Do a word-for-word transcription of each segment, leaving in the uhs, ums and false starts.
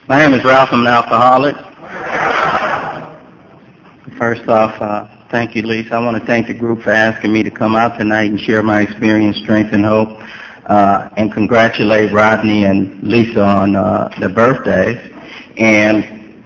My name is Ralph. I'm an alcoholic. First off, uh, thank you, Lisa. I want to thank the group for asking me to come out tonight and share my experience, strength, and hope, uh, and congratulate Rodney and Lisa on uh, their birthdays, and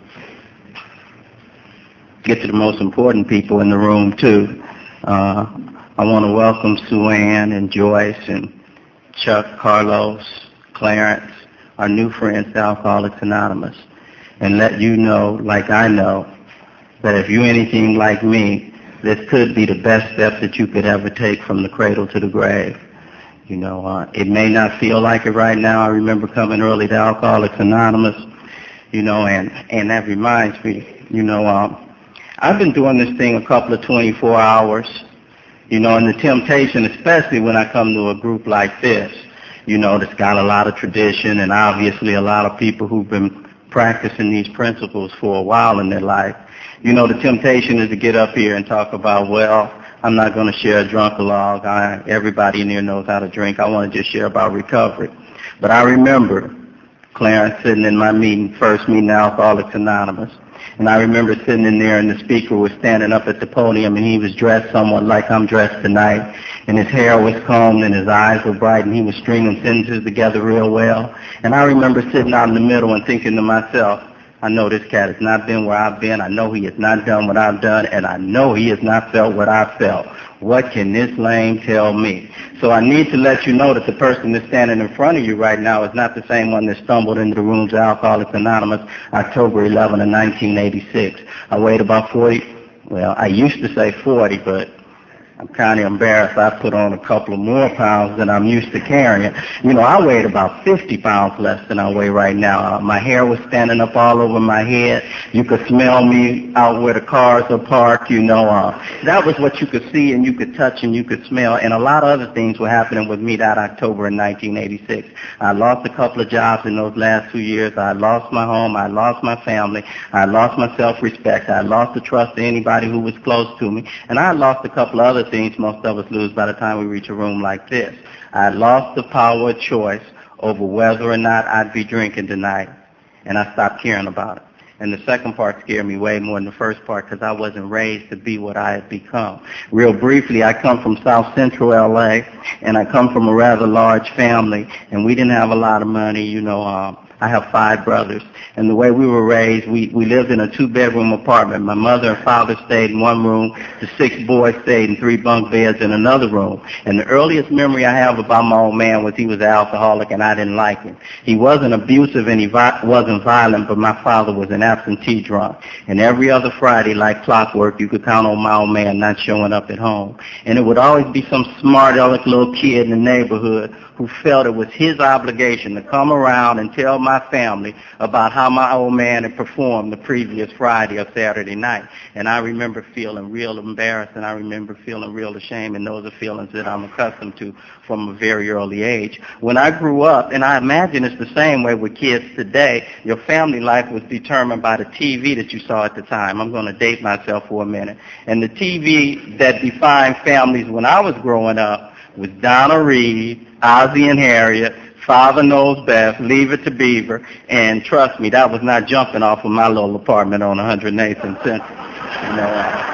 get to the most important people in the room, too. Uh, I want to welcome Sue Ann and Joyce and Chuck, Carlos, Clarence, our new friends, Alcoholics Anonymous, and let you know, like I know, that if you're anything like me, this could be the best step that you could ever take from the cradle to the grave. You know, uh, it may not feel like it right now. I remember coming early to Alcoholics Anonymous, you know, and, and that reminds me, you know, um, I've been doing this thing a couple of twenty-four hours, you know, and the temptation, especially when I come to a group like this, you know, that's got a lot of tradition and obviously a lot of people who've been practicing these principles for a while in their life. You know, the temptation is to get up here and talk about, well, I'm not going to share a drunk-a-log. I, everybody in here knows how to drink. I want to just share about recovery. But I remember Clarence sitting in my meeting, first meeting Alcoholics Anonymous, and I remember sitting in there and the speaker was standing up at the podium and he was dressed somewhat like I'm dressed tonight, and his hair was combed and his eyes were bright and he was stringing sentences together real well. And I remember sitting out in the middle and thinking to myself, I know this cat has not been where I've been. I know he has not done what I've done, and I know he has not felt what I've felt. What can this lame tell me? So I need to let you know that the person that's standing in front of you right now is not the same one that stumbled into the rooms of Alcoholics Anonymous October eleventh of nineteen eighty-six. I weighed about forty, well, I used to say forty, but I'm kind of embarrassed. I put on a couple of more pounds than I'm used to carrying. You know, I weighed about fifty pounds less than I weigh right now. Uh, my hair was standing up all over my head. You could smell me out where the cars are parked, you know. Uh, that was what you could see and you could touch and you could smell. And a lot of other things were happening with me that October in nineteen eighty-six. I lost a couple of jobs in those last two years. I lost my home. I lost my family. I lost my self-respect. I lost the trust of anybody who was close to me. And I lost a couple of other things most of us lose by the time we reach a room like this. I lost the power of choice over whether or not I'd be drinking tonight, and I stopped caring about it. And the second part scared me way more than the first part because I wasn't raised to be what I had become. Real briefly, I come from South Central L A, and I come from a rather large family, and we didn't have a lot of money, you know. Um, I have five brothers, and the way we were raised, we, we lived in a two-bedroom apartment. My mother and father stayed in one room. The six boys stayed in three bunk beds in another room. And the earliest memory I have about my old man was he was an alcoholic, and I didn't like him. He wasn't abusive, and he vi- wasn't violent, but my father was an absentee drunk. And every other Friday, like clockwork, you could count on my old man not showing up at home. And it would always be some smart aleck little kid in the neighborhood who felt it was his obligation to come around and tell my family about how my old man had performed the previous Friday or Saturday night. And I remember feeling real embarrassed, and I remember feeling real ashamed, and those are feelings that I'm accustomed to from a very early age. When I grew up, and I imagine it's the same way with kids today, your family life was determined by the T V that you saw at the time. I'm going to date myself for a minute. And the T V that defined families when I was growing up was Donna Reed, Ozzie and Harriet, Father Knows Best, Leave It to Beaver, and trust me, that was not jumping off of my little apartment on one hundred eighth and Central. You know, uh,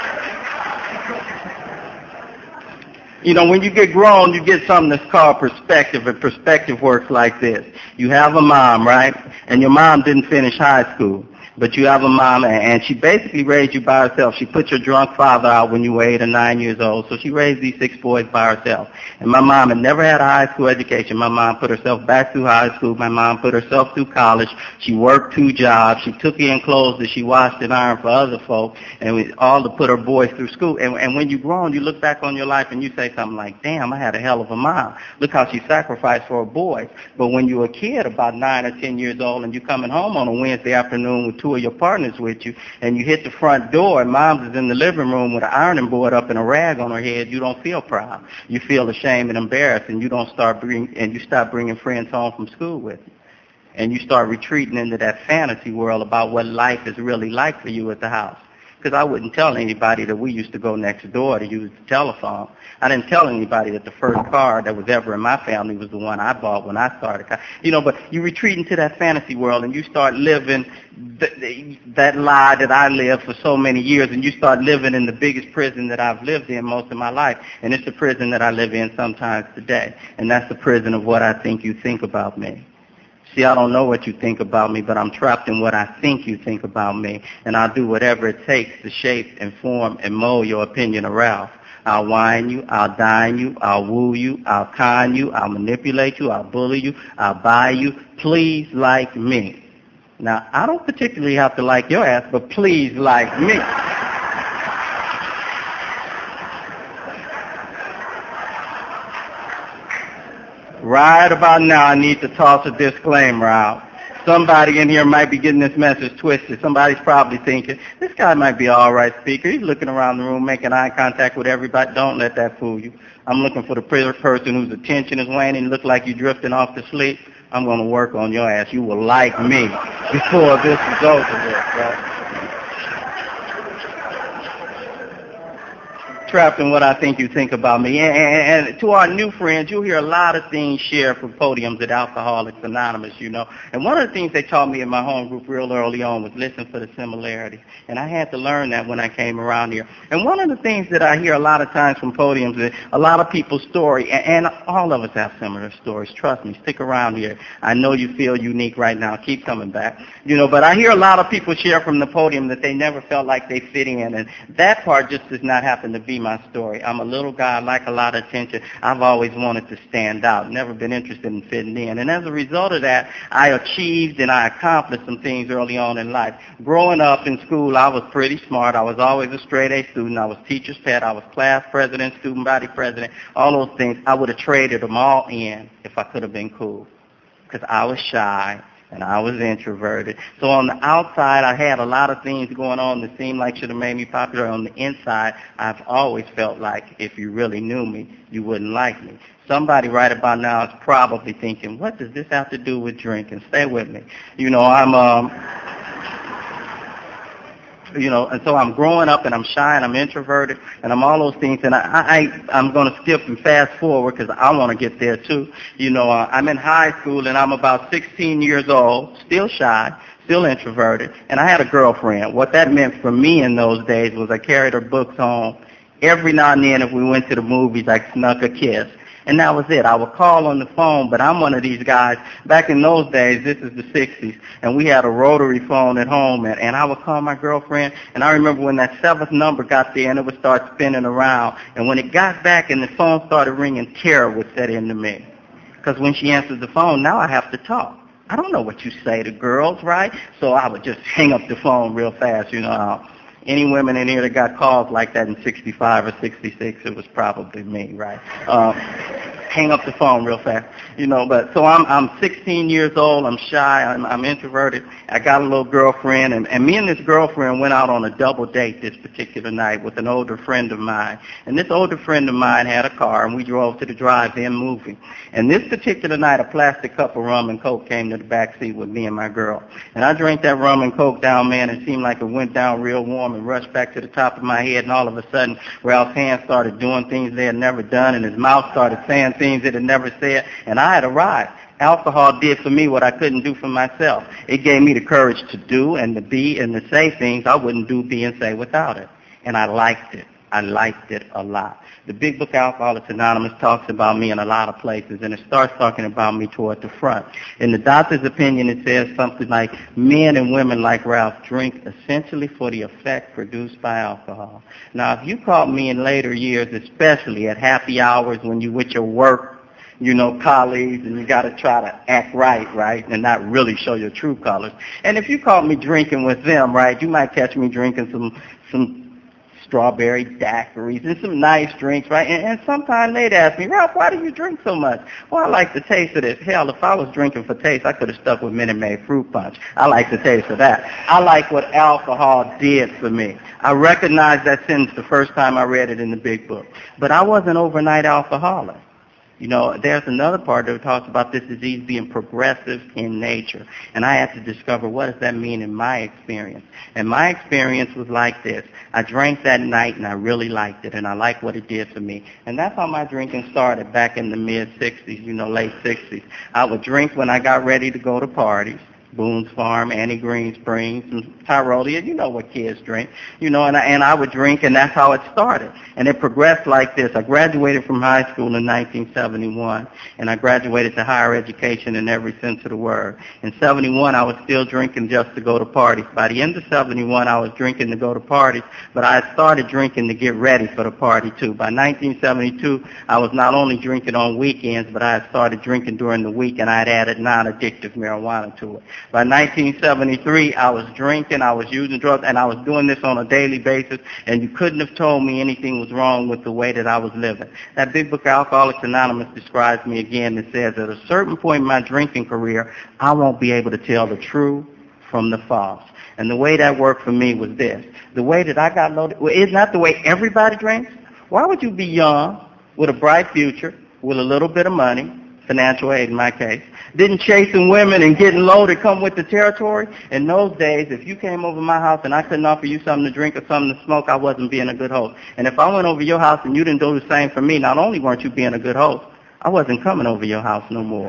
you know, when you get grown, you get something that's called perspective, and perspective works like this. You have a mom, right? And your mom didn't finish high school. But you have a mom, and she basically raised you by herself. She put your drunk father out when you were eight or nine years old, so she raised these six boys by herself. And my mom had never had a high school education. My mom put herself back through high school. My mom put herself through college. She worked two jobs. She took in clothes that she washed and ironed for other folk, and we, all to put her boys through school. And, and when you're grown, you look back on your life and you say something like, damn, I had a hell of a mom. Look how she sacrificed for her boys. But when you're a kid about nine or ten years old and you're coming home on a Wednesday afternoon with two of your partners with you, and you hit the front door and mom's is in the living room with an ironing board up and a rag on her head, you don't feel proud. You feel ashamed and embarrassed, and you don't start bring, and you stop bringing friends home from school with you. And you start retreating into that fantasy world about what life is really like for you at the house. because I wouldn't tell anybody that we used to go next door to use the telephone. I didn't tell anybody that the first car that was ever in my family was the one I bought when I started. You know, but you retreat into that fantasy world and you start living th- that lie that I lived for so many years, and you start living in the biggest prison that I've lived in most of my life, and it's the prison that I live in sometimes today, and that's the prison of what I think you think about me. See, I don't know what you think about me, but I'm trapped in what I think you think about me, and I'll do whatever it takes to shape and form and mold your opinion around. I'll wine you, I'll dine you, I'll woo you, I'll con you, I'll manipulate you, I'll bully you, I'll buy you. Please like me. Now, I don't particularly have to like your ass, but please like me. Right about now, I need to toss a disclaimer out. Somebody in here might be getting this message twisted. Somebody's probably thinking, this guy might be an all right speaker. He's looking around the room, making eye contact with everybody. Don't let that fool you. I'm looking for the person whose attention is waning, look like you're drifting off to sleep. I'm going to work on your ass. You will like me before this is over with, right? Trapped in what I think you think about me. And, and, and to our new friends, you'll hear a lot of things shared from podiums at Alcoholics Anonymous, you know. And one of the things they taught me in my home group real early on was listen for the similarities. And I had to learn that when I came around here. And one of the things that I hear a lot of times from podiums is a lot of people's story, and, and all of us have similar stories. Trust me, stick around here. I know you feel unique right now. Keep coming back. You know, but I hear a lot of people share from the podium that they never felt like they fit in, and that part just does not happen to be my story. I'm a little guy, I like a lot of attention. I've always wanted to stand out, never been interested in fitting in. And as a result of that, I achieved and I accomplished some things early on in life. Growing up in school, I was pretty smart. I was always a straight A student. I was teacher's pet. I was class president, student body president, all those things. I would have traded them all in if I could have been cool, because I was shy and I was introverted. So on the outside, I had a lot of things going on that seemed like should have made me popular. On the inside, I've always felt like if you really knew me, you wouldn't like me. Somebody right about now is probably thinking, what does this have to do with drinking? Stay with me. You know, I'm... um. You know, and so I'm growing up and I'm shy and I'm introverted and I'm all those things, and I, I, I'm going to skip and fast forward because I want to get there too. You know, uh, I'm in high school and I'm about sixteen years old, still shy, still introverted, and I had a girlfriend. What that meant for me in those days was I carried her books home. Every now and then if we went to the movies, I snuck a kiss. And that was it. I would call on the phone, but I'm one of these guys. Back in those days, this is the sixties, and we had a rotary phone at home, and, and I would call my girlfriend, and I remember when that seventh number got there, and it would start spinning around. And when it got back and the phone started ringing, terror would set into me. Because when she answered the phone, now I have to talk. I don't know what you say to girls, right? So I would just hang up the phone real fast, you know. Uh, Any women in here that got calls like that in sixty-five or sixty-six, it was probably me, right? Um, hang up the phone real fast, you know. But so I'm I'm sixteen years old. I'm shy. I'm, I'm introverted. I got a little girlfriend, and, and me and this girlfriend went out on a double date this particular night with an older friend of mine. And this older friend of mine had a car, and we drove to the drive-in movie. And this particular night, a plastic cup of rum and Coke came to the back seat with me and my girl. And I drank that rum and Coke down, man. It seemed like it went down real warm and rushed back to the top of my head. And all of a sudden, Ralph's hands started doing things they had never done, and his mouth started saying things it had never said. And I had arrived. Alcohol did for me what I couldn't do for myself. It gave me the courage to do and to be and to say things I wouldn't do, be, and say without it. And I liked it. I liked it a lot. The big book Alcoholics Anonymous talks about me in a lot of places, and it starts talking about me toward the front. In the doctor's opinion, it says something like, men and women like Ralph drink essentially for the effect produced by alcohol. Now, if you caught me in later years, especially at happy hours when you with your work, you know, colleagues, and you got to try to act right, right, and not really show your true colors. And if you caught me drinking with them, right, you might catch me drinking some some strawberry daiquiris and some nice drinks, right? And, and sometimes they'd ask me, Ralph, why do you drink so much? Well, I like the taste of this. Hell, if I was drinking for taste, I could have stuck with Minute Maid fruit punch. I like the taste of that. I like what alcohol did for me. I recognized that sentence the first time I read it in the big book. But I wasn't an overnight alcoholic. You know, there's another part that talks about this disease being progressive in nature. And I had to discover what does that mean in my experience. And my experience was like this. I drank that night and I really liked it and I liked what it did for me. And that's how my drinking started back in the mid-sixties, you know, late sixties. I would drink when I got ready to go to parties. Boone's Farm, Annie Green Springs, and Tyrolia. You know what kids drink. You know, and I, and I would drink, and that's how it started. And it progressed like this. I graduated from high school in nineteen seventy-one, and I graduated to higher education in every sense of the word. In seventy-one, I was still drinking just to go to parties. By the end of seventy-one, I was drinking to go to parties, but I had started drinking to get ready for the party, too. By nineteen seventy-two, I was not only drinking on weekends, but I had started drinking during the week, and I had added non-addictive marijuana to it. By nineteen seventy-three, I was drinking, I was using drugs, and I was doing this on a daily basis, and you couldn't have told me anything was wrong with the way that I was living. That big book, Alcoholics Anonymous, describes me again and says at a certain point in my drinking career, I won't be able to tell the true from the false. And the way that worked for me was this. The way that I got loaded, well, it's not the way everybody drinks. Why would you be young, with a bright future, with a little bit of money, financial aid in my case, didn't chasing women and getting loaded come with the territory? In those days, if you came over my house and I couldn't offer you something to drink or something to smoke, I wasn't being a good host. And if I went over your house and you didn't do the same for me, not only weren't you being a good host, I wasn't coming over your house no more.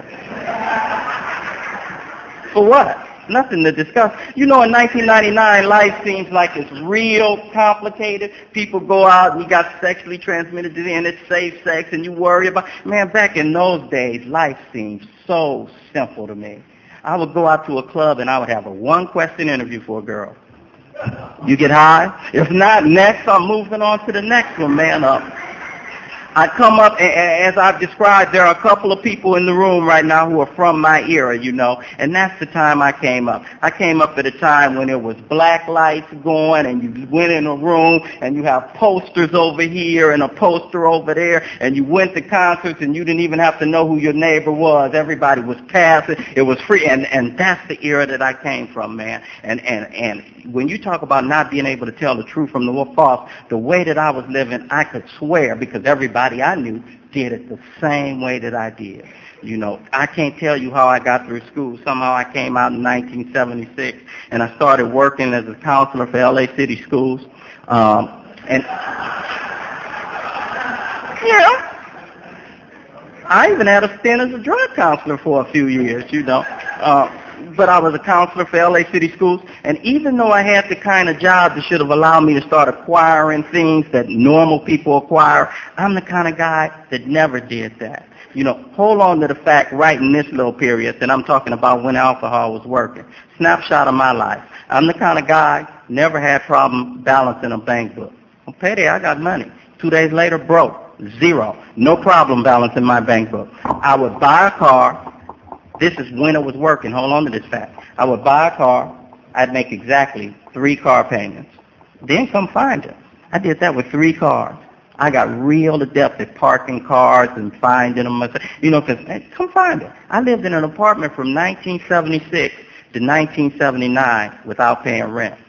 For what? Nothing to discuss. You know, in nineteen ninety-nine, life seems like it's real complicated. People go out and you got sexually transmitted disease and it's safe sex and you worry about, man, back in those days, life seemed so simple to me. I would go out to a club and I would have a one-question interview for a girl. You get high? If not, next, I'm moving on to the next one, man up. I come up, and as I've described, there are a couple of people in the room right now who are from my era, you know, and that's the time I came up. I came up at a time when there was black lights going, and you went in a room, and you have posters over here and a poster over there, and you went to concerts, and you didn't even have to know who your neighbor was. Everybody was passing. It was free, and, and that's the era that I came from, man. And, and, and when you talk about not being able to tell the truth from the false, the way that I was living, I could swear, because everybody I knew did it the same way that I did. You know, I can't tell you how I got through school. Somehow I came out in nineteen seventy-six, and I started working as a counselor for L A City Schools. Um, and yeah, I even had a stint as a drug counselor for a few years, you know. Uh, but I was a counselor for L A City Schools, and even though I had the kind of job that should have allowed me to start acquiring things that normal people acquire, I'm the kind of guy that never did that. You know, hold on to the fact right in this little period that I'm talking about when alcohol was working. Snapshot of my life. I'm the kind of guy never had problem balancing a bank book. On payday, I got money. Two days later, broke. Zero. No problem balancing my bank book. I would buy a car. This is when it was working. Hold on to this fact. I would buy a car. I'd make exactly three car payments. Then come find it. I did that with three cars. I got real adept at parking cars and finding them. You know, because hey, come find it. I lived in an apartment from nineteen seventy-six to nineteen seventy-nine without paying rent.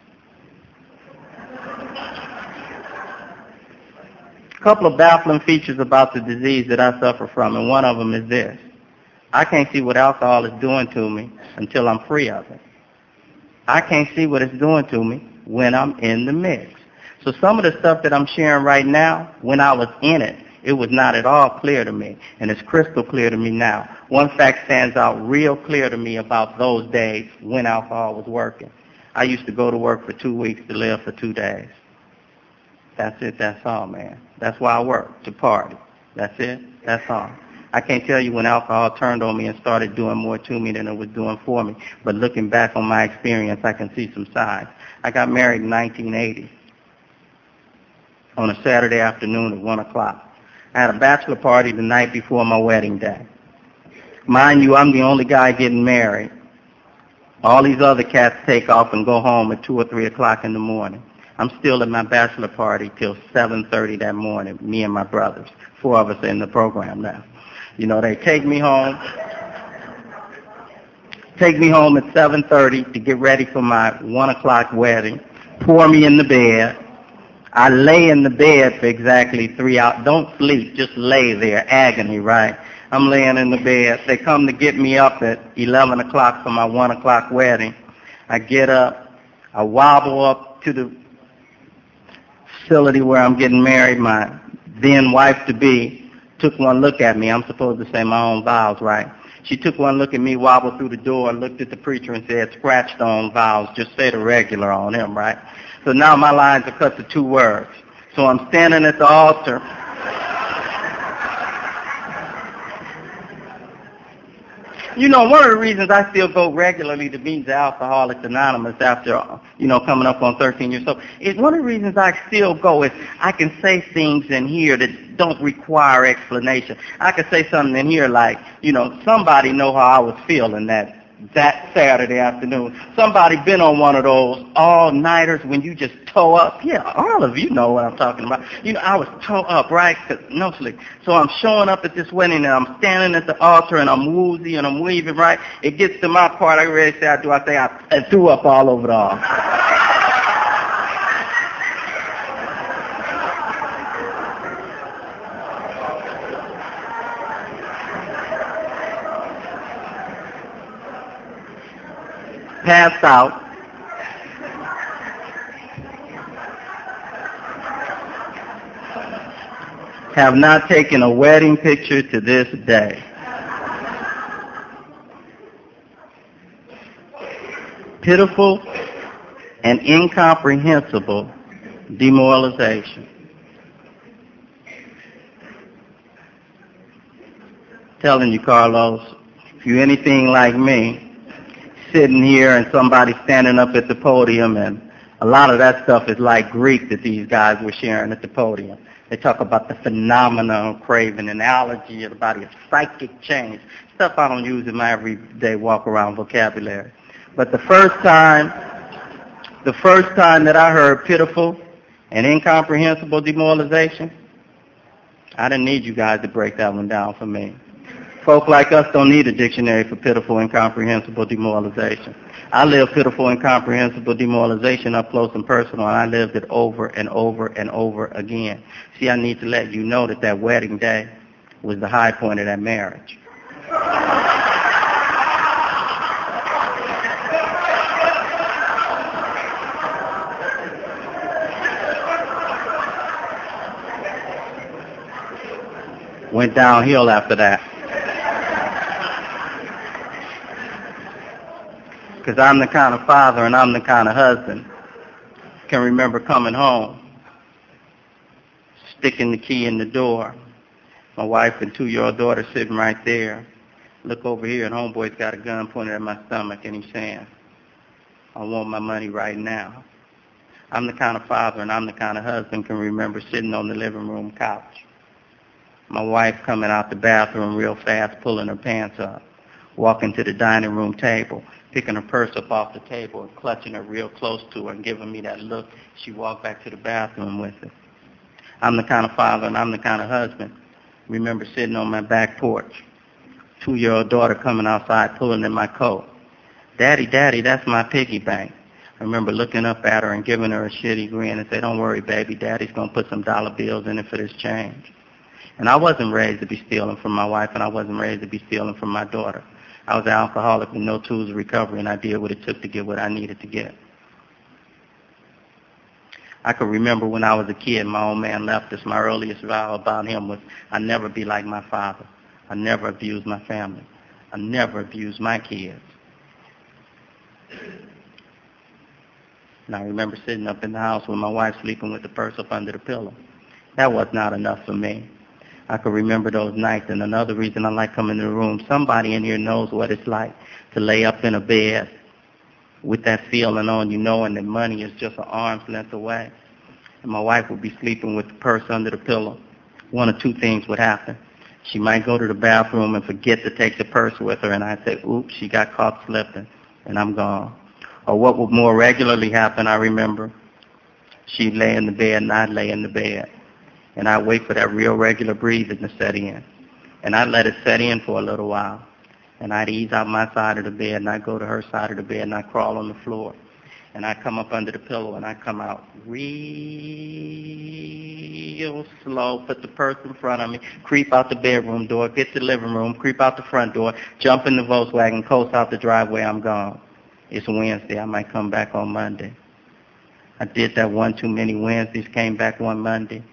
A couple of baffling features about the disease that I suffer from, and one of them is this. I can't see what alcohol is doing to me until I'm free of it. I can't see what it's doing to me when I'm in the mix. So some of the stuff that I'm sharing right now, when I was in it, it was not at all clear to me, and it's crystal clear to me now. One fact stands out real clear to me about those days when alcohol was working. I used to go to work for two weeks to live for two days. That's it, that's all, man. That's why I work, to party. That's it, that's all. I can't tell you when alcohol turned on me and started doing more to me than it was doing for me, but looking back on my experience, I can see some signs. I got married in nineteen eighty on a Saturday afternoon at one o'clock. I had a bachelor party the night before my wedding day. Mind you, I'm the only guy getting married. All these other cats take off and go home at two or three o'clock in the morning. I'm still at my bachelor party till seven thirty that morning, me and my brothers. Four of us are in the program now. You know, they take me home, take me home at seven thirty to get ready for my one o'clock wedding, pour me in the bed. I lay in the bed for exactly three hours. Don't sleep, just lay there, agony, right? I'm laying in the bed. They come to get me up at eleven o'clock for my one o'clock wedding. I get up, I wobble up to the facility where I'm getting married. My then wife-to-be took one look at me. I'm supposed to say my own vows, right? She took one look at me, wobbled through the door, looked at the preacher and said, scratch on vows, just say the regular on him, right? So now my lines are cut to two words. So I'm standing at the altar. You know, one of the reasons I still go regularly to meetings of Alcoholics Anonymous after, you know, coming up on thirteen years old, is one of the reasons I still go is I can say things in here that don't require explanation. I can say something in here like, you know, somebody know how I was feeling that that Saturday afternoon. Somebody been on one of those all-nighters when you just toe up. Yeah, all of you know what I'm talking about. You know, I was toe up, right? 'Cause no sleep. So I'm showing up at this wedding, and I'm standing at the altar, and I'm woozy, and I'm weaving, right? It gets to my part. I ready to say I do. I say I, I threw up all over the altar. Passed out. Have not taken a wedding picture to this day. Pitiful and incomprehensible demoralization. Telling you, Carlos, if you're anything like me, sitting here and somebody standing up at the podium, and a lot of that stuff is like Greek that these guys were sharing at the podium. They talk about the phenomenon of craving, analogy of the body, a psychic change, stuff I don't use in my everyday walk-around vocabulary. But the first time, the first time that I heard pitiful and incomprehensible demoralization, I didn't need you guys to break that one down for me. Folk like us don't need a dictionary for pitiful, incomprehensible demoralization. I lived pitiful, incomprehensible demoralization up close and personal, and I lived it over and over and over again. See, I need to let you know that that wedding day was the high point of that marriage. Went downhill after that. Because I'm the kind of father and I'm the kind of husband. Can remember coming home, sticking the key in the door. My wife and two-year-old daughter sitting right there. Look over here, and homeboy's got a gun pointed at my stomach, and he's saying, I want my money right now. I'm the kind of father and I'm the kind of husband can remember sitting on the living room couch. My wife coming out the bathroom real fast, pulling her pants up, walking to the dining room table, picking her purse up off the table and clutching her real close to her and giving me that look. She walked back to the bathroom with it. I'm the kind of father and I'm the kind of husband. Remember sitting on my back porch, two-year-old daughter coming outside pulling in my coat. Daddy, Daddy, that's my piggy bank. I remember looking up at her and giving her a shitty grin and say, don't worry, baby, Daddy's going to put some dollar bills in it for this change. And I wasn't raised to be stealing from my wife, and I wasn't raised to be stealing from my daughter. I was an alcoholic with no tools of recovery, and I did what it took to get what I needed to get. I could remember when I was a kid, my old man left us. My earliest vow about him was, I'd never be like my father. I'd never abuse my family. I'd never abuse my kids. And I remember sitting up in the house with my wife sleeping with the purse up under the pillow. That was not enough for me. I could remember those nights, and another reason I like coming to the room, somebody in here knows what it's like to lay up in a bed with that feeling on you, knowing that money is just an arm's length away. And my wife would be sleeping with the purse under the pillow. One or two things would happen. She might go to the bathroom and forget to take the purse with her, and I'd say, oops, she got caught slipping, and I'm gone. Or what would more regularly happen, I remember, she'd lay in the bed and I'd lay in the bed. And I'd wait for that real regular breathing to set in. And I'd let it set in for a little while. And I'd ease out my side of the bed, and I'd go to her side of the bed, and I'd crawl on the floor. and I come up under the pillow, and I come out real slow, put the purse in front of me, creep out the bedroom door, get to the living room, creep out the front door, jump in the Volkswagen, coast out the driveway, I'm gone. It's Wednesday. I might come back on Monday. I did that one too many Wednesdays, came back one Monday.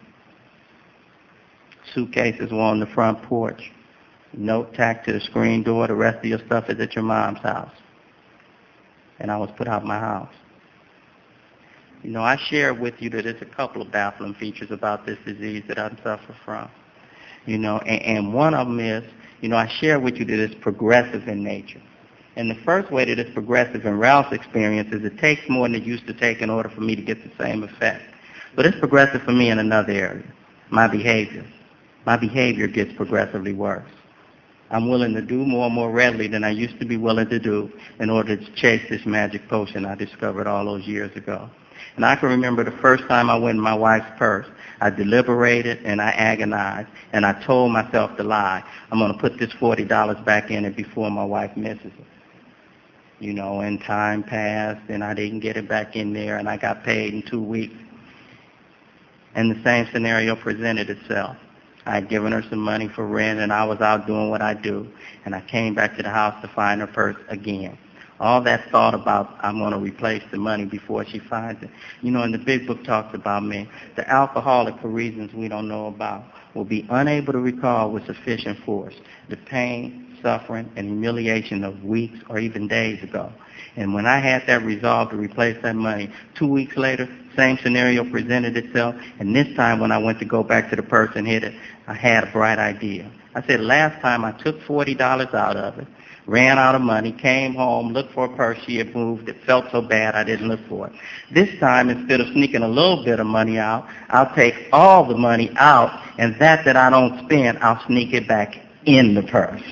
Suitcases were on the front porch. Note tacked to the screen door, the rest of your stuff is at your mom's house. And I was put out of my house. You know, I shared with you that there's a couple of baffling features about this disease that I suffer from. You know, and, and one of them is, you know, I shared with you that it's progressive in nature. And the first way that it's progressive in Ralph's experience is it takes more than it used to take in order for me to get the same effect. But it's progressive for me in another area, my behavior. My behavior gets progressively worse. I'm willing to do more and more readily than I used to be willing to do in order to chase this magic potion I discovered all those years ago. And I can remember the first time I went in my wife's purse. I deliberated and I agonized, and I told myself to lie. I'm going to put this forty dollars back in it before my wife misses it. You know, and time passed, and I didn't get it back in there, and I got paid in two weeks. And the same scenario presented itself. I had given her some money for rent, and I was out doing what I do, and I came back to the house to find her purse again. All that thought about I'm going to replace the money before she finds it. You know, and the big book talks about me. The alcoholic, for reasons we don't know about, will be unable to recall with sufficient force the pain, suffering, and humiliation of weeks or even days ago. And when I had that resolve to replace that money, two weeks later, same scenario presented itself, and this time when I went to go back to the purse and hit it, I had a bright idea. I said, last time I took forty dollars out of it, ran out of money, came home, looked for a purse, she had moved, it felt so bad I didn't look for it. This time, instead of sneaking a little bit of money out, I'll take all the money out, and that that I don't spend, I'll sneak it back in the purse.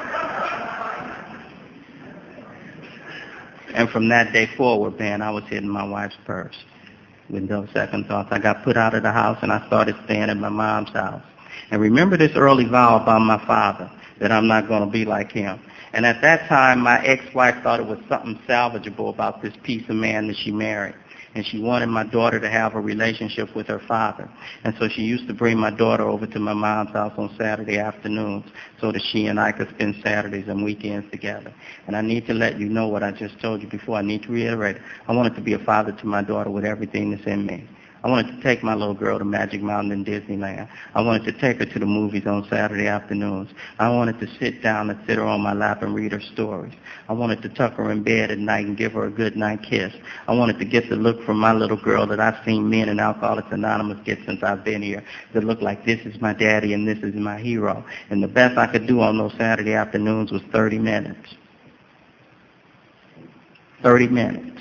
And from that day forward, man, I was hitting my wife's purse. With no second thoughts, I got put out of the house, and I started staying at my mom's house. And remember this early vow about my father, that I'm not going to be like him. And at that time, my ex-wife thought it was something salvageable about this piece of man that she married. And she wanted my daughter to have a relationship with her father. And so she used to bring my daughter over to my mom's house on Saturday afternoons so that she and I could spend Saturdays and weekends together. And I need to let you know what I just told you before. I need to reiterate. I wanted to be a father to my daughter with everything that's in me. I wanted to take my little girl to Magic Mountain and Disneyland. I wanted to take her to the movies on Saturday afternoons. I wanted to sit down and sit her on my lap and read her stories. I wanted to tuck her in bed at night and give her a good night kiss. I wanted to get the look from my little girl that I've seen men in Alcoholics Anonymous get since I've been here, that look like this is my daddy and this is my hero. And the best I could do on those Saturday afternoons was thirty minutes. thirty minutes.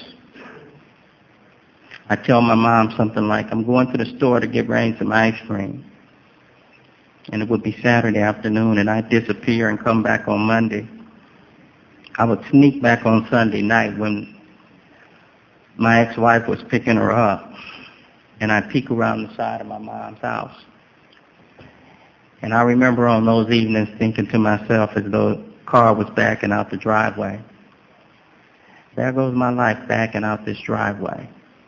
I tell my mom something like, I'm going to the store to get Rain some ice cream. And it would be Saturday afternoon, and I'd disappear and come back on Monday. I would sneak back on Sunday night when my ex-wife was picking her up, and I'd peek around the side of my mom's house. And I remember on those evenings thinking to myself as though the car was backing out the driveway, there goes my life backing out this driveway.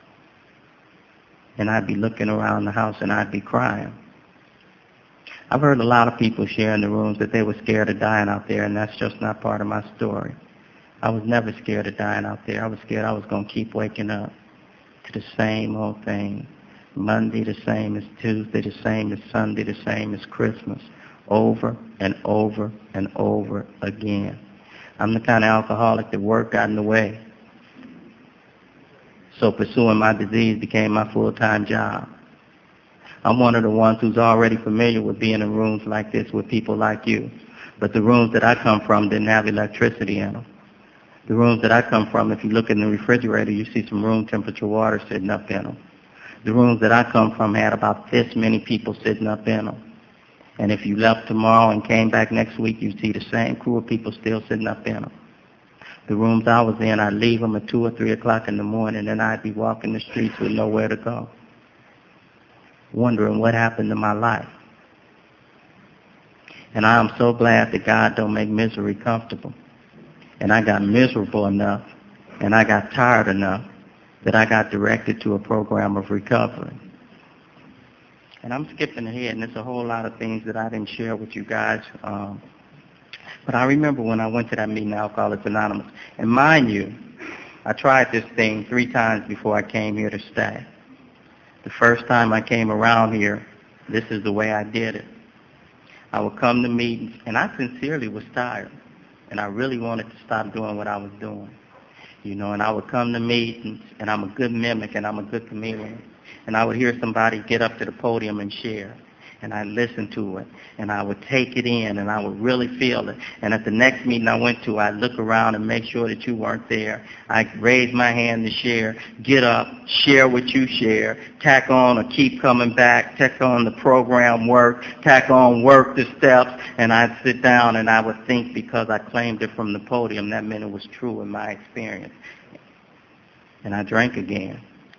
And I'd be looking around the house and I'd be crying. I've heard a lot of people share in the rooms that they were scared of dying out there, and that's just not part of my story. I was never scared of dying out there. I was scared I was going to keep waking up to the same old thing. Monday the same as Tuesday, the same as Sunday, the same as Christmas. Over and over and over again. I'm the kind of alcoholic that work got in the way. So pursuing my disease became my full-time job. I'm one of the ones who's already familiar with being in rooms like this with people like you. But the rooms that I come from didn't have electricity in them. The rooms that I come from, if you look in the refrigerator, you see some room temperature water sitting up in them. The rooms that I come from had about this many people sitting up in them. And if you left tomorrow and came back next week, you'd see the same crew of people still sitting up in them. The rooms I was in, I'd leave them at two or three o'clock in the morning, and I'd be walking the streets with nowhere to go, wondering what happened to my life. And I am so glad that God don't make misery comfortable. And I got miserable enough, and I got tired enough that I got directed to a program of recovery. And I'm skipping ahead, and there's a whole lot of things that I didn't share with you guys. Um, but I remember when I went to that meeting, Alcoholics Anonymous. And mind you, I tried this thing three times before I came here to stay. The first time I came around here, this is the way I did it. I would come to meetings, and I sincerely was tired, and I really wanted to stop doing what I was doing. You know, and I would come to meetings, and I'm a good mimic, and I'm a good chameleon. And I would hear somebody get up to the podium and share, and I'd listen to it, and I would take it in, and I would really feel it. And at the next meeting I went to, I'd look around and make sure that you weren't there. I'd raise my hand to share, get up, share what you share, tack on or keep coming back, tack on the program work, tack on work the steps, and I'd sit down and I would think, because I claimed it from the podium, that meant it was true in my experience. And I drank again.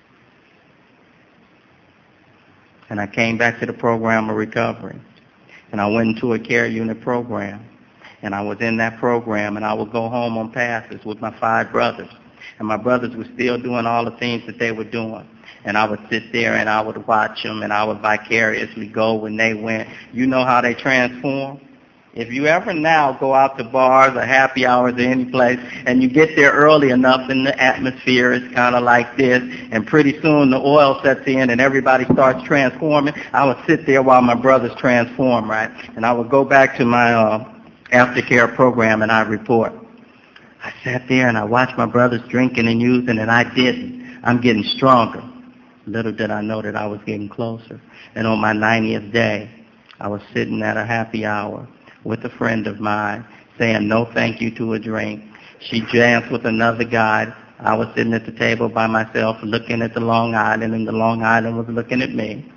And I came back to the program of recovery. And I went into a care unit program. And I was in that program, and I would go home on passes with my five brothers. And my brothers were still doing all the things that they were doing. And I would sit there and I would watch them, and I would vicariously go when they went. You know how they transform? If you ever now go out to bars or happy hours or any place, and you get there early enough and the atmosphere is kind of like this, and pretty soon the oil sets in and everybody starts transforming, I would sit there while my brothers transform, right? And I would go back to my uh, aftercare program and I'd report. I sat there and I watched my brothers drinking and using, and I didn't. I'm getting stronger. Little did I know that I was getting closer. And on my ninetieth day, I was sitting at a happy hour with a friend of mine, saying no thank you to a drink. She danced with another guy. I was sitting at the table by myself looking at the Long Island, and the Long Island was looking at me.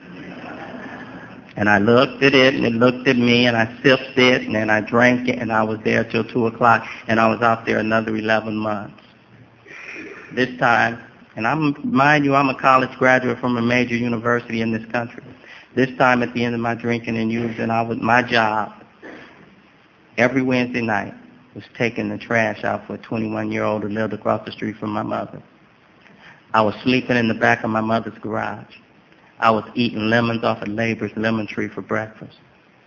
And I looked at it, and it looked at me, and I sipped it, and then I drank it, and I was there till two o'clock, and I was out there another eleven months. This time, and I'm, mind you, I'm a college graduate from a major university in this country. This time at the end of my drinking and using, I was, my job every Wednesday night was taking the trash out for a twenty-one-year-old who lived across the street from my mother. I was sleeping in the back of my mother's garage. I was eating lemons off of Labor's lemon tree for breakfast.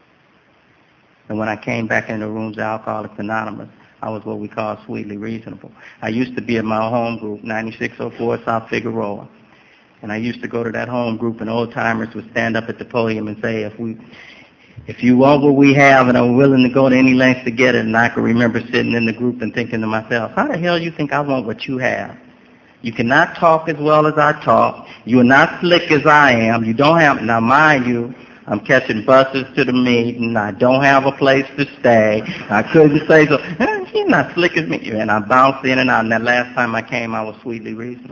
And when I came back in the rooms of Alcoholics Anonymous, I was what we call sweetly reasonable. I used to be in my home group, ninety-six oh four South Figueroa. And I used to go to that home group, and old-timers would stand up at the podium and say, if we... If you want what we have and are willing to go to any lengths to get it, and I can remember sitting in the group and thinking to myself, how the hell do you think I want what you have? You cannot talk as well as I talk. You are not slick as I am. You don't have, now mind you, I'm catching buses to the meeting. I don't have a place to stay. I couldn't say so. Eh, she's not slick as me. And I bounced in and out. And that last time I came, I was sweetly reasonable.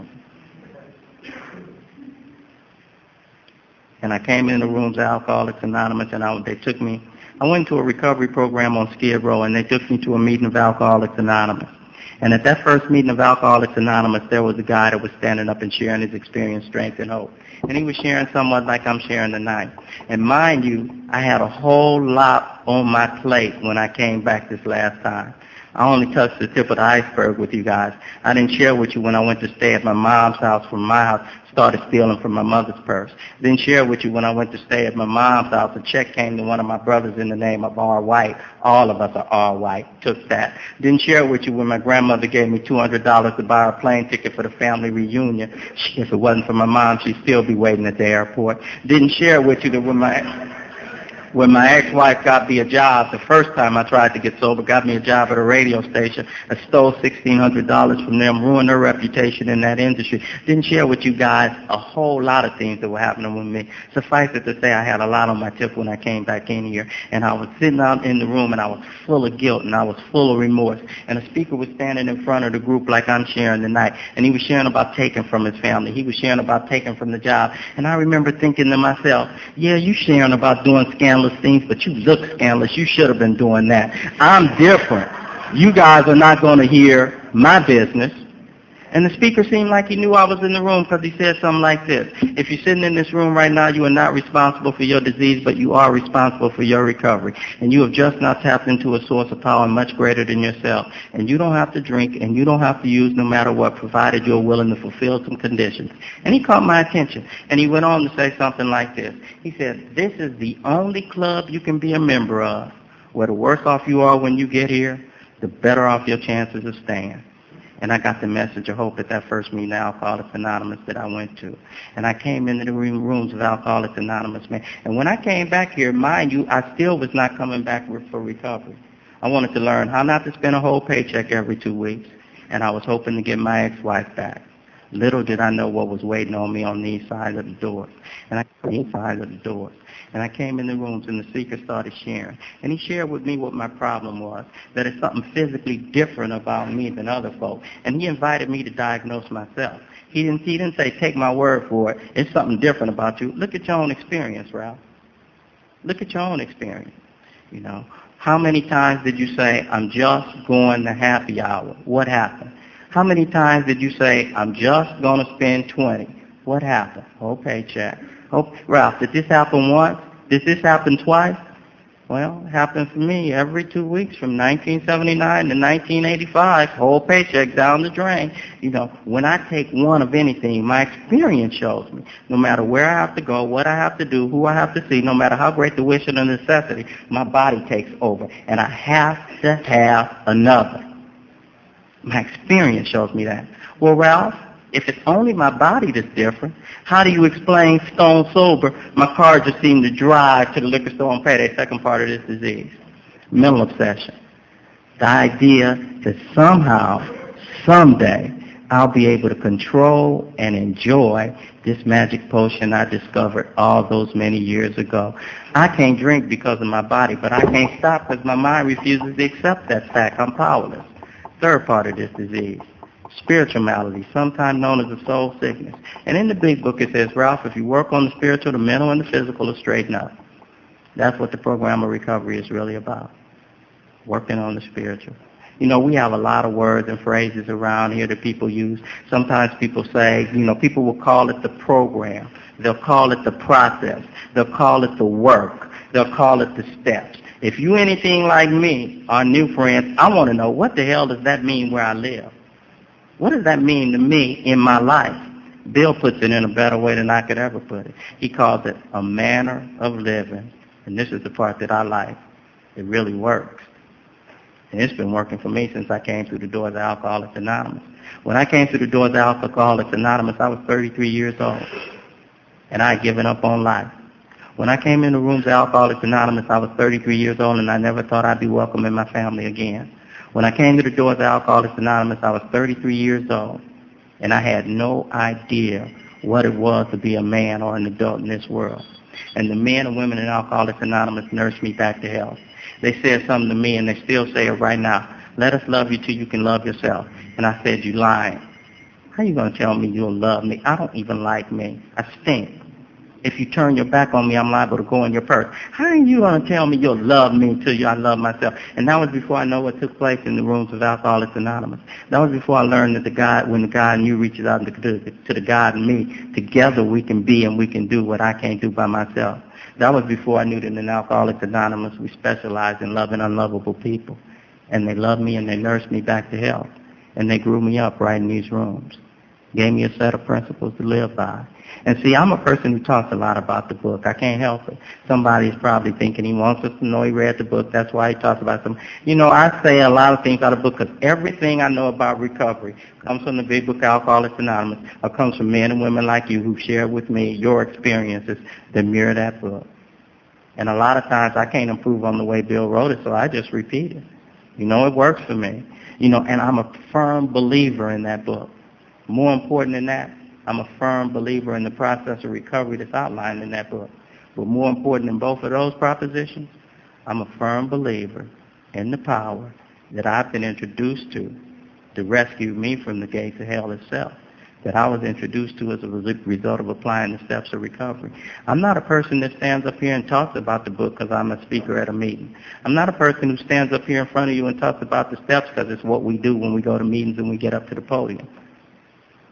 And I came in the rooms of Alcoholics Anonymous, and I, they took me, I went to a recovery program on Skid Row, and they took me to a meeting of Alcoholics Anonymous. And at that first meeting of Alcoholics Anonymous, there was a guy that was standing up and sharing his experience, strength, and hope. And he was sharing somewhat like I'm sharing tonight. And mind you, I had a whole lot on my plate when I came back this last time. I only touched the tip of the iceberg with you guys. I didn't share with you when I went to stay at my mom's house from my house, started stealing from my mother's purse. Didn't share with you when I went to stay at my mom's house. A check came to one of my brothers in the name of R. White. All of us are R. White. Took that. Didn't share with you when my grandmother gave me two hundred dollars to buy a plane ticket for the family reunion. If it wasn't for my mom, she'd still be waiting at the airport. Didn't share with you that when my... When my ex-wife got me a job, the first time I tried to get sober, got me a job at a radio station. I stole sixteen hundred dollars from them, ruined their reputation in that industry. Didn't share with you guys a whole lot of things that were happening with me. Suffice it to say, I had a lot on my tip when I came back in here. And I was sitting out in the room, and I was full of guilt, and I was full of remorse. And a speaker was standing in front of the group like I'm sharing tonight. And he was sharing about taking from his family. He was sharing about taking from the job. And I remember thinking to myself, yeah, you sharing about doing scandalous things, but you look scandalous. You should have been doing that. I'm different. You guys are not going to hear my business. And the speaker seemed like he knew I was in the room because he said something like this. If you're sitting in this room right now, you are not responsible for your disease, but you are responsible for your recovery. And you have just now tapped into a source of power much greater than yourself. And you don't have to drink and you don't have to use no matter what, provided you're willing to fulfill some conditions. And he caught my attention. And he went on to say something like this. He said, this is the only club you can be a member of where the worse off you are when you get here, the better off your chances of staying. And I got the message of hope at that first meeting of Alcoholics Anonymous that I went to. And I came into the rooms of Alcoholics Anonymous, man. And when I came back here, mind you, I still was not coming back for recovery. I wanted to learn how not to spend a whole paycheck every two weeks. And I was hoping to get my ex-wife back. Little did I know what was waiting on me on these sides of the doors. And I these sides of the doors. And I came in the rooms and the speaker started sharing. And he shared with me what my problem was, that it's something physically different about me than other folks. And he invited me to diagnose myself. He didn't, he didn't say, take my word for it. It's something different about you. Look at your own experience, Ralph. Look at your own experience. You know, how many times did you say, I'm just going to happy hour? What happened? How many times did you say, I'm just going to spend twenty? What happened? Whole paycheck. Oh, Ralph, did this happen once? Did this happen twice? Well, it happened for me every two weeks from nineteen seventy-nine to nineteen eighty-five, whole paycheck down the drain. You know, when I take one of anything, my experience shows me, no matter where I have to go, what I have to do, who I have to see, no matter how great the wish and the necessity, my body takes over, and I have to have another. My experience shows me that. Well, Ralph, if it's only my body that's different, how do you explain stone sober, my car just seemed to drive to the liquor store and pay? The second part of this disease, mental obsession. The idea that somehow, someday, I'll be able to control and enjoy this magic potion I discovered all those many years ago. I can't drink because of my body, but I can't stop because my mind refuses to accept that fact. I'm powerless. Third part of this disease, spiritual malady, sometimes known as a soul sickness. And in the big book it says, Ralph, if you work on the spiritual, the mental, and the physical will straighten up. That's what the program of recovery is really about, working on the spiritual. You know, we have a lot of words and phrases around here that people use. Sometimes people say, you know, people will call it the program. They'll call it the process. They'll call it the work. They'll call it the steps. If you anything like me, our new friends, I want to know, what the hell does that mean where I live? What does that mean to me in my life? Bill puts it in a better way than I could ever put it. He calls it a manner of living. And this is the part that I like. It really works. And it's been working for me since I came through the doors of Alcoholics Anonymous. When I came through the doors of Alcoholics Anonymous, I was thirty-three years old. And I had given up on life. When I came in the rooms of Alcoholics Anonymous, I was thirty-three years old, and I never thought I'd be welcome in my family again. When I came to the doors of Alcoholics Anonymous, I was thirty-three years old, and I had no idea what it was to be a man or an adult in this world. And the men and women in Alcoholics Anonymous nursed me back to health. They said something to me, and they still say it right now. Let us love you till you can love yourself. And I said, you lying. How you going to tell me you'll love me? I don't even like me. I stink. If you turn your back on me, I'm liable to go in your purse. How are you going to tell me you'll love me until you, I love myself? And that was before I know what took place in the rooms of Alcoholics Anonymous. That was before I learned that the God, when the God in you reaches out to, to, to the God in me, together we can be and we can do what I can't do by myself. That was before I knew that in Alcoholics Anonymous we specialize in loving unlovable people. And they loved me and they nursed me back to health. And they grew me up right in these rooms. Gave me a set of principles to live by. And see, I'm a person who talks a lot about the book. I can't help it. Somebody's probably thinking he wants us to know he read the book. That's why he talks about some. You know, I say a lot of things out of the book because everything I know about recovery comes from the big book Alcoholics Anonymous, or comes from men and women like you who share with me your experiences that mirror that book. And a lot of times I can't improve on the way Bill wrote it, so I just repeat it. You know, it works for me. You know, and I'm a firm believer in that book. More important than that, I'm a firm believer in the process of recovery that's outlined in that book. But more important than both of those propositions, I'm a firm believer in the power that I've been introduced to to rescue me from the gates of hell itself, that I was introduced to as a result of applying the steps of recovery. I'm not a person that stands up here and talks about the book because I'm a speaker at a meeting. I'm not a person who stands up here in front of you and talks about the steps because it's what we do when we go to meetings and we get up to the podium.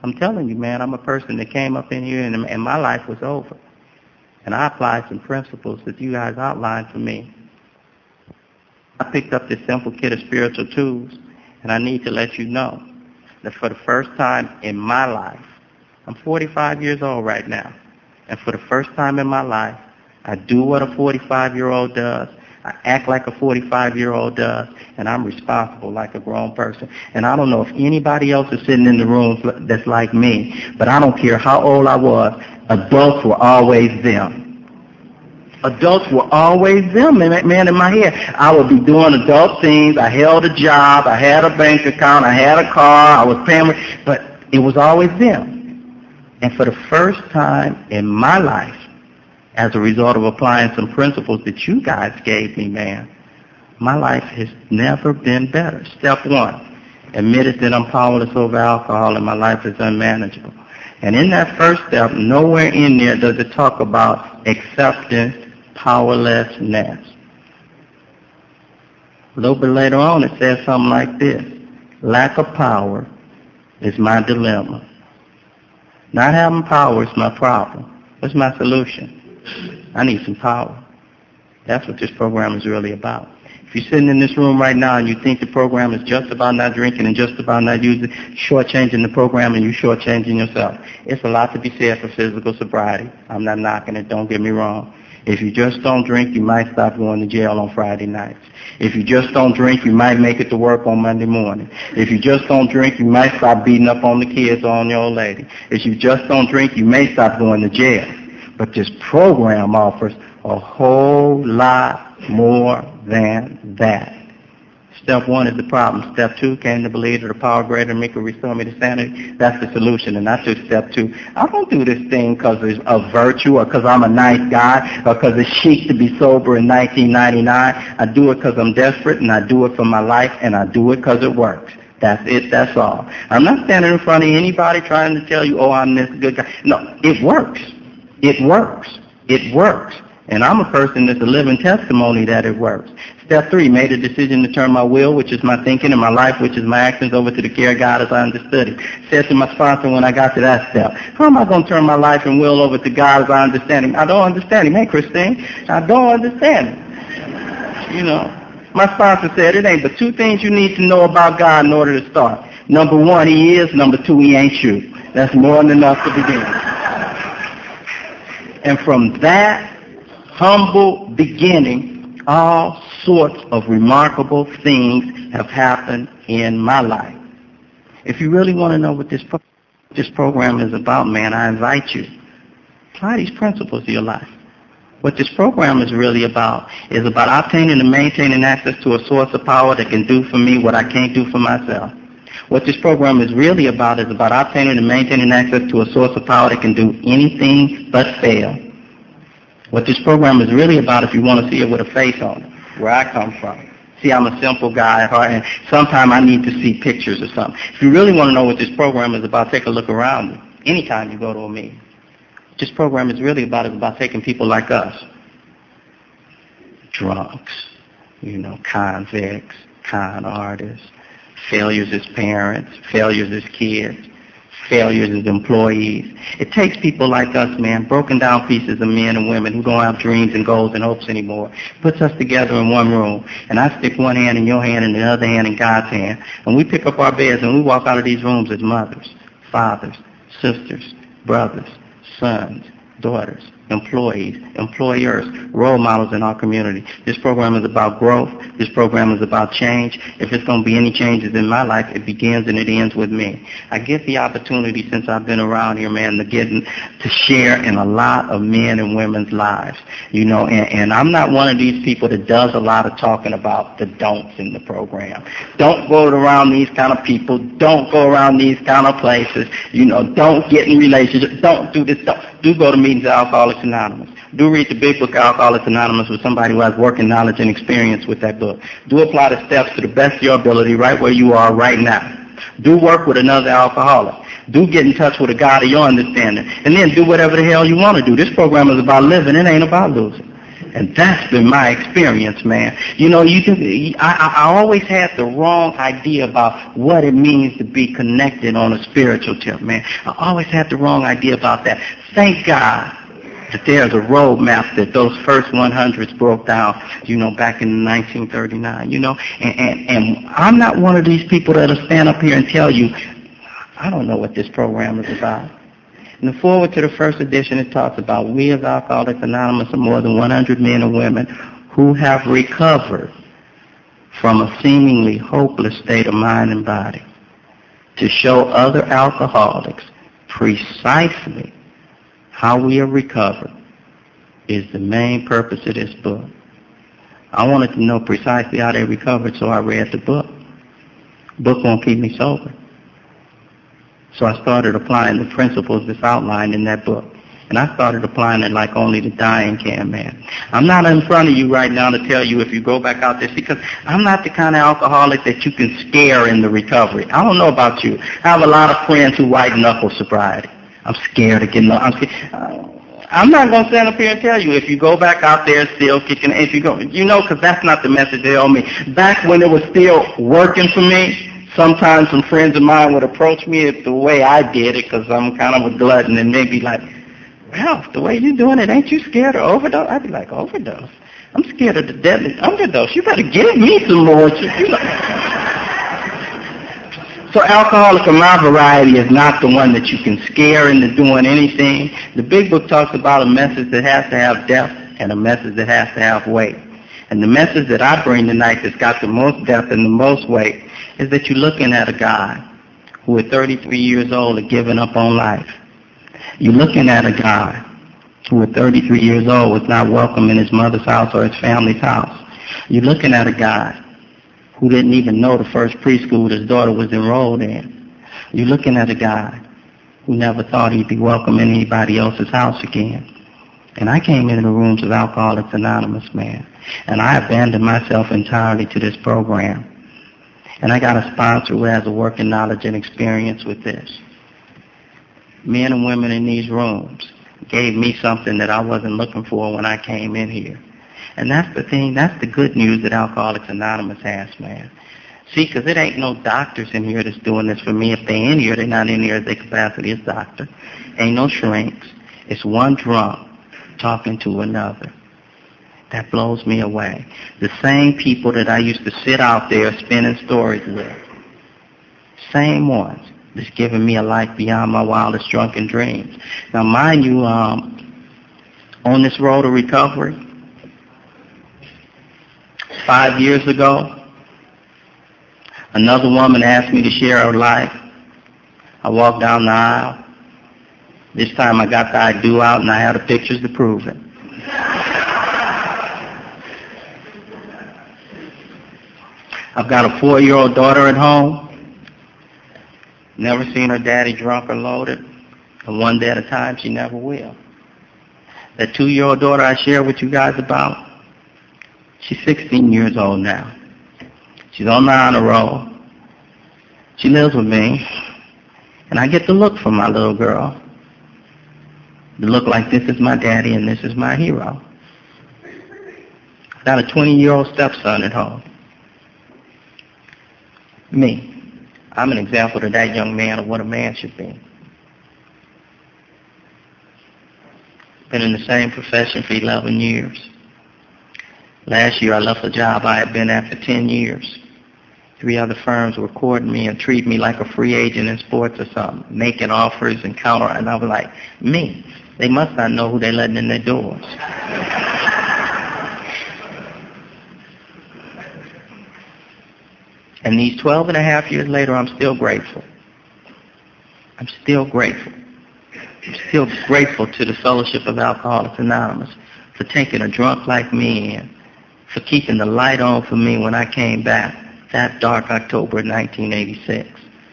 I'm telling you, man, I'm a person that came up in here and, and my life was over. And I applied some principles that you guys outlined for me. I picked up this simple kit of spiritual tools, and I need to let you know that for the first time in my life, I'm forty-five years old right now, and for the first time in my life, I do what a forty-five-year-old does. I act like a forty-five-year-old does, and I'm responsible like a grown person. And I don't know if anybody else is sitting in the room that's like me, but I don't care how old I was, adults were always them. Adults were always them, man, in my head. I would be doing adult things. I held a job. I had a bank account. I had a car. I was paying, but it was always them. And for the first time in my life, as a result of applying some principles that you guys gave me, man, my life has never been better. Step one, admitted that I'm powerless over alcohol and my life is unmanageable. And in that first step, nowhere in there does it talk about acceptance, powerlessness. A little bit later on, it says something like this: lack of power is my dilemma. Not having power is my problem. What's my solution? I need some power. That's what this program is really about. If you're sitting in this room right now and you think the program is just about not drinking and just about not using, shortchanging the program and you shortchanging yourself. It's a lot to be said for physical sobriety. I'm not knocking it, don't get me wrong. If you just don't drink, you might stop going to jail on Friday nights. If you just don't drink, you might make it to work on Monday morning. If you just don't drink, you might stop beating up on the kids or on your old lady. If you just don't drink, you may stop going to jail. But this program offers a whole lot more than that. Step one is the problem. Step two, came to believe that the power greater than me could restore me to sanity. That's the solution. And I took step two. I don't do this thing because it's a virtue or because I'm a nice guy or because it's chic to be sober in nineteen ninety-nine. I do it because I'm desperate, and I do it for my life, and I do it because it works. That's it. That's all. I'm not standing in front of anybody trying to tell you, oh, I'm this good guy. No, it works. It works. It works. And I'm a person that's a living testimony that it works. Step three, made a decision to turn my will, which is my thinking, and my life, which is my actions, over to the care of God as I understood it. Said to my sponsor when I got to that step, how am I going to turn my life and will over to God as I understand Him? I don't understand Him. Hey, Christine, I don't understand Him. You know, my sponsor said it ain't but two things you need to know about God in order to start. Number one, He is. Number two, He ain't you. That's more than enough to begin. And from that humble beginning, all sorts of remarkable things have happened in my life. If you really want to know what this pro- this program is about, man, I invite you, apply these principles to your life. What this program is really about is about obtaining and maintaining access to a source of power that can do for me what I can't do for myself. What this program is really about is about obtaining and maintaining access to a source of power that can do anything but fail. What this program is really about, if you want to see it with a face on it, where I come from. See, I'm a simple guy at heart, and sometimes I need to see pictures or something. If you really want to know what this program is about, take a look around you. Anytime you go to a meeting. What this program is really about is about taking people like us, drunks, you know, convicts, con artists, failures as parents, failures as kids, failures as employees. It takes people like us, man, broken down pieces of men and women who don't have dreams and goals and hopes anymore, puts us together in one room, and I stick one hand in your hand and the other hand in God's hand, and we pick up our beds and we walk out of these rooms as mothers, fathers, sisters, brothers, sons, daughters, employees, employers, role models in our community. This program is about growth. This program is about change. If it's going to be any changes in my life, it begins and it ends with me. I get the opportunity since I've been around here, man, to get to share in a lot of men and women's lives. You know, and, and I'm not one of these people that does a lot of talking about the don'ts in the program. Don't go around these kind of people. Don't go around these kind of places. You know, don't get in relationships. Don't do this. Don't. Do go to meetings of Alcoholics Anonymous. Do read the big book, Alcoholics Anonymous, with somebody who has working knowledge and experience with that book. Do apply the steps to the best of your ability right where you are right now. Do work with another alcoholic. Do get in touch with a God of your understanding. And then do whatever the hell you want to do. This program is about living. It ain't about losing. And that's been my experience, man. You know, you can, I, I always had the wrong idea about what it means to be connected on a spiritual tip, man. I always had the wrong idea about that. Thank God that there's a roadmap that those first one hundreds broke down, you know, back in nineteen thirty-nine, you know. And, and, and I'm not one of these people that'll stand up here and tell you, I don't know what this program is about. In the forward to the first edition, it talks about we as Alcoholics Anonymous are more than one hundred men and women who have recovered from a seemingly hopeless state of mind and body to show other alcoholics precisely how we are recovered is the main purpose of this book. I wanted to know precisely how they recovered, so I read the book. The book won't keep me sober. So I started applying the principles that's outlined in that book. And I started applying it like only the dying can, man. I'm not in front of you right now to tell you if you go back out there, because I'm not the kind of alcoholic that you can scare into recovery. I don't know about you. I have a lot of friends who white knuckle sobriety. I'm scared of getting, I'm scared. I'm not going to stand up here and tell you if you go back out there still kicking, if you go, you know, because that's not the message they owe me. Back when it was still working for me, sometimes some friends of mine would approach me the way I did it, because I'm kind of a glutton, and they'd be like, Ralph, the way you're doing it, ain't you scared of overdose? I'd be like, overdose? I'm scared of the deadly overdose. You better give me some more. You know? So Alcoholics of my variety is not the one that you can scare into doing anything. The big book talks about a message that has to have depth and a message that has to have weight. And the message that I bring tonight that's got the most depth and the most weight is that you're looking at a guy who at thirty-three years old had given up on life. You're looking at a guy who at thirty-three years old was not welcome in his mother's house or his family's house. You're looking at a guy who didn't even know the first preschool his daughter was enrolled in. You're looking at a guy who never thought he'd be welcome in anybody else's house again. And I came into the rooms of Alcoholics Anonymous, man, and I abandoned myself entirely to this program. And I got a sponsor who has a working knowledge and experience with this. Men and women in these rooms gave me something that I wasn't looking for when I came in here. And that's the thing, that's the good news that Alcoholics Anonymous has, man. See, because it ain't no doctors in here that's doing this for me. If they in here, they're not in here as their capacity as doctor. Ain't no shrinks. It's one drunk talking to another. That blows me away. The same people that I used to sit out there spinning stories with. Same ones that's giving me a life beyond my wildest drunken dreams. Now, mind you, um, on this road to recovery, five years ago, another woman asked me to share her life. I walked down the aisle. This time I got the I do out and I had the pictures to prove it. I've got a four-year-old daughter at home. Never seen her daddy drunk or loaded. And one day at a time, she never will. That two-year-old daughter I share with you guys about, she's sixteen years old now. She's on the honor roll. She lives with me. And I get the look from my little girl. The look like this is my daddy and this is my hero. I've got a twenty-year-old stepson at home. Me. I'm an example to that young man of what a man should be. Been in the same profession for eleven years. Last year I left a job I had been at for ten years. Three other firms were courting me and treating me like a free agent in sports or something, making offers and counter, and I was like, me? They must not know who they're letting in their doors. And these twelve and a half years later, I'm still grateful. I'm still grateful. I'm still grateful to the Fellowship of Alcoholics Anonymous for taking a drunk like me in, for keeping the light on for me when I came back that dark October of nineteen eighty-six.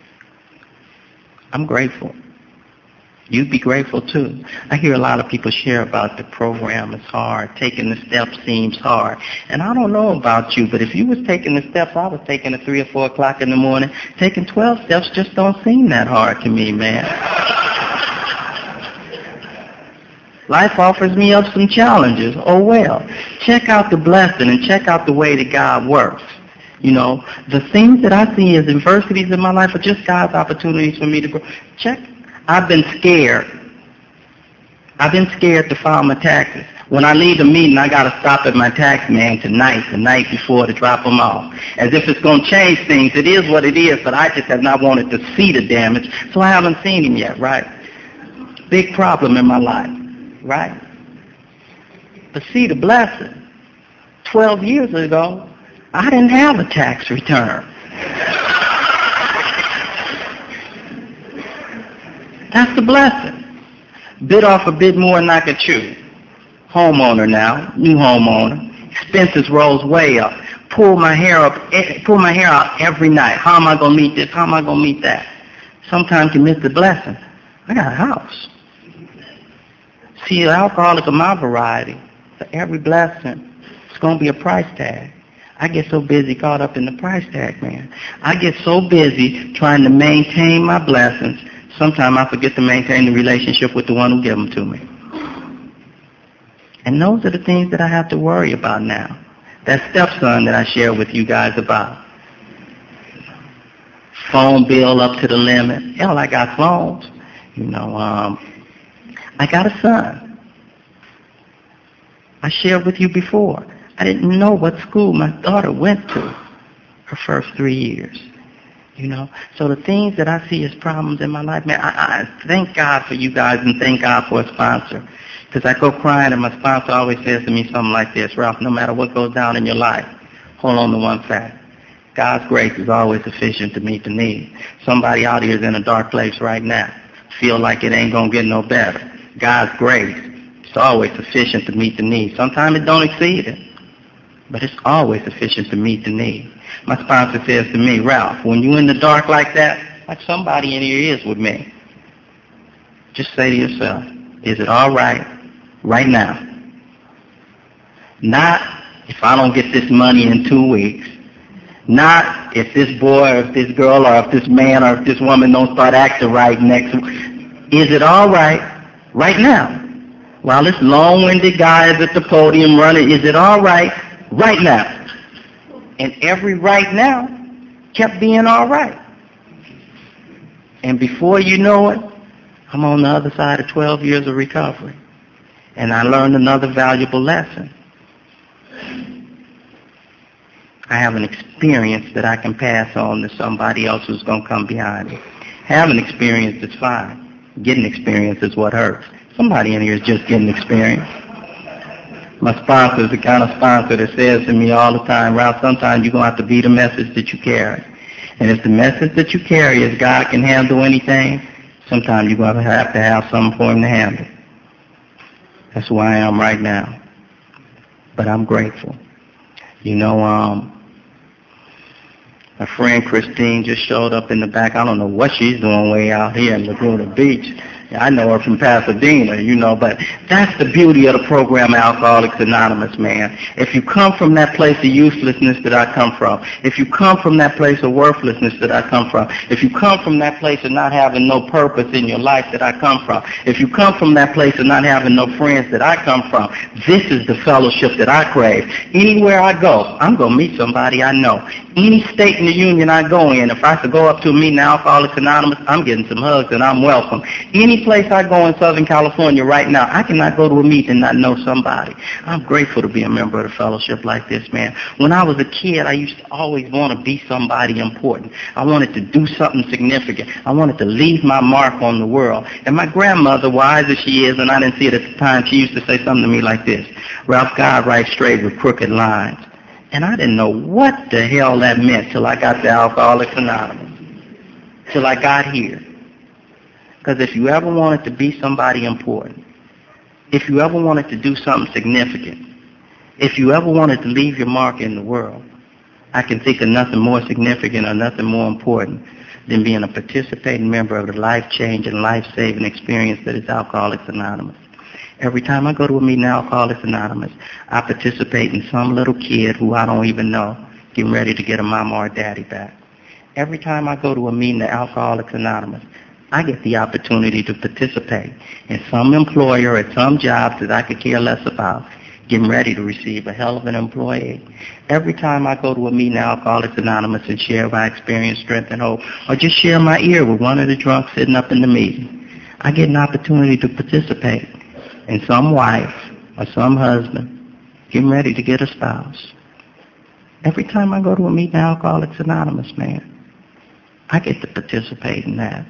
I'm grateful. You'd be grateful too. I hear a lot of people share about the program is hard. Taking the steps seems hard. And I don't know about you, but if you was taking the steps I was taking at three or four o'clock in the morning, taking twelve steps just don't seem that hard to me, man. Life offers me up some challenges. Oh well. check out the blessing and check out the way that God works. You know, the things that I see as adversities in my life are just God's opportunities for me to grow. Check. I've been scared. I've been scared to file my taxes. When I leave a meeting, I got to stop at my tax man tonight, the night before, to drop them off. As if it's going to change things. It is what it is, but I just have not wanted to see the damage, so I haven't seen him yet, right? Big problem in my life, right? But see the blessing. Twelve years ago, I didn't have a tax return. That's the blessing. Bit off a bit more than I could chew. Homeowner now, new homeowner. Expenses rose way up. Pull my hair up, pull my hair out every night. How am I going to meet this? How am I going to meet that? Sometimes you miss the blessing. I got a house. See, the alcoholic of my variety, for every blessing, it's going to be a price tag. I get so busy caught up in the price tag, man. I get so busy trying to maintain my blessings, sometimes I forget to maintain the relationship with the one who gave them to me. And those are the things that I have to worry about now. That stepson that I shared with you guys about. Phone bill up to the limit. Hell, I got phones. You know, um, I got a son. I shared with you before. I didn't know what school my daughter went to her first three years. You know, so the things that I see as problems in my life, man, I, I thank God for you guys and thank God for a sponsor. Because I go crying and my sponsor always says to me something like this: Ralph, no matter what goes down in your life, hold on to one fact. God's grace is always sufficient to meet the need. Somebody out here is in a dark place right now. Feel like it ain't going to get no better. God's grace is always sufficient to meet the need. Sometimes it don't exceed it, but it's always sufficient to meet the need. My sponsor says to me, Ralph, when you're in the dark like that, like somebody in here is with me, just say to yourself, is it all right right now? Not if I don't get this money in two weeks. Not if this boy or if this girl or if this man or if this woman don't start acting right next week. Is it all right right now? While this long-winded guy is at the podium running, is it all right right now? And every right now kept being all right. And before you know it, I'm on the other side of twelve years of recovery. And I learned another valuable lesson. I have an experience that I can pass on to somebody else who's going to come behind me. Having experience is fine. Getting experience is what hurts. Somebody in here is just getting experience. My sponsor is the kind of sponsor that says to me all the time, Ralph, sometimes you're going to have to be the message that you carry. And if the message that you carry is God can handle anything, sometimes you're going to have to have something for him to handle. That's who I am right now. But I'm grateful. You know, um, my friend Christine just showed up in the back. I don't know what she's doing way out here in Laguna Beach. I know her from Pasadena, you know, but that's the beauty of the program Alcoholics Anonymous, man. If you come from that place of uselessness that I come from, if you come from that place of worthlessness that I come from, if you come from that place of not having no purpose in your life that I come from, if you come from that place of not having no friends that I come from, this is the fellowship that I crave. Anywhere I go, I'm going to meet somebody I know. Any state in the union I go in, if I have to go up to a meeting of Alcoholics Anonymous, I'm getting some hugs and I'm welcome. Any place I go in Southern California right now, I cannot go to a meeting and not know somebody. I'm grateful to be a member of the fellowship like this, man. When I was a kid, I used to always want to be somebody important. I wanted to do something significant. I wanted to leave my mark on the world. And my grandmother, wise as she is, and I didn't see it at the time, she used to say something to me like this: Ralph, God writes straight with crooked lines. And I didn't know what the hell that meant till I got to Alcoholics Anonymous, till I got here. Because if you ever wanted to be somebody important, if you ever wanted to do something significant, if you ever wanted to leave your mark in the world, I can think of nothing more significant or nothing more important than being a participating member of the life-changing, life-saving experience that is Alcoholics Anonymous. Every time I go to a meeting of Alcoholics Anonymous, I participate in some little kid who I don't even know getting ready to get a mama or daddy back. Every time I go to a meeting of Alcoholics Anonymous, I get the opportunity to participate in some employer at some job that I could care less about, getting ready to receive a hell of an employee. Every time I go to a meeting, Alcoholics Anonymous, and share my experience, strength, and hope, or just share my ear with one of the drunks sitting up in the meeting, I get an opportunity to participate in some wife or some husband getting ready to get a spouse. Every time I go to a meeting, Alcoholics Anonymous, man, I get to participate in that.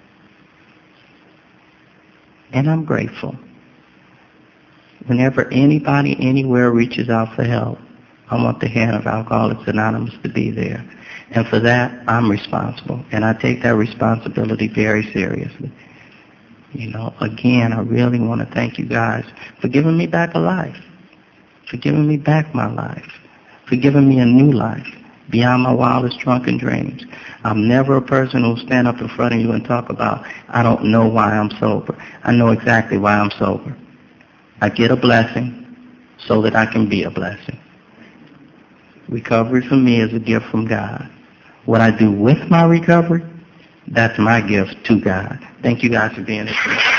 And I'm grateful. Whenever anybody anywhere reaches out for help, I want the hand of Alcoholics Anonymous to be there. And for that, I'm responsible. And I take that responsibility very seriously. You know, again, I really want to thank you guys for giving me back a life, for giving me back my life, for giving me a new life beyond my wildest drunken dreams. I'm never a person who'll stand up in front of you and talk about, I don't know why I'm sober. I know exactly why I'm sober. I get a blessing so that I can be a blessing. Recovery for me is a gift from God. What I do with my recovery, that's my gift to God. Thank you guys for being here.